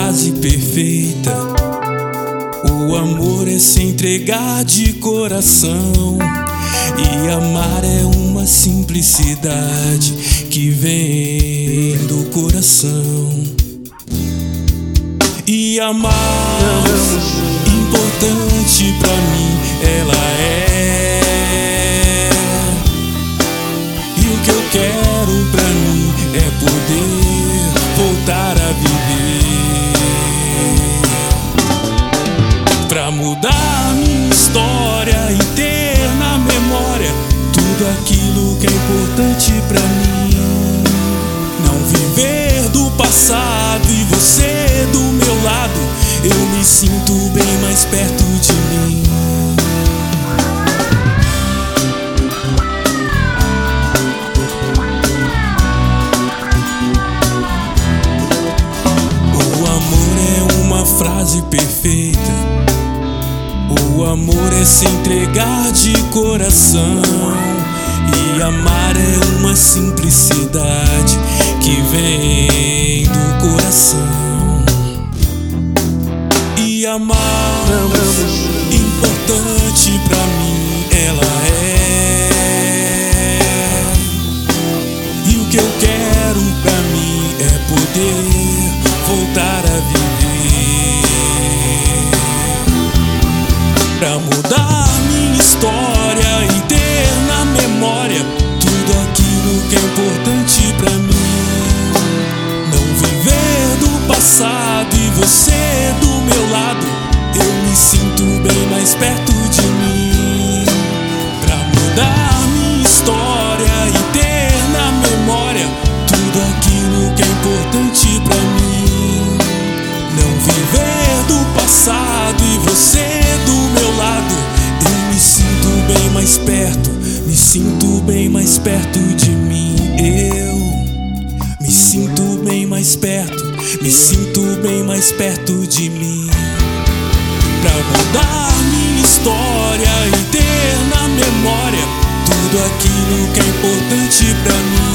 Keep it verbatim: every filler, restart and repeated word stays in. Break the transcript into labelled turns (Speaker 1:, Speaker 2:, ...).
Speaker 1: frase perfeita: o amor é se entregar de coração, e amar é uma simplicidade que vem do coração. E amar, importante pra mim ela é. E o que eu quero pra mim é poder voltar a viver, pra mudar minha história e ter na memória tudo aquilo que é importante pra mim. Não viver do passado e você do meu lado, eu me sinto bem mais perto de mim. O amor é uma frase perfeita, o amor é se entregar de coração, e amar é uma simplicidade que vem do coração. E amar, importante pra mim ela é. E o que eu quero pra mim é poder voltar a viver, pra mudar minha história e ter na memória tudo aquilo que é importante pra mim. Não viver do passado e você do meu lado, eu me sinto bem mais perto de mim, pra mudar minha história e ter na memória tudo aquilo que é importante pra mim. Não viver do passado e você do meu lado, eu me sinto bem mais perto, me sinto bem mais perto de mim. Eu me sinto bem mais perto, me sinto bem mais perto de mim, pra mudar minha história e ter na memória tudo aquilo que é importante pra mim.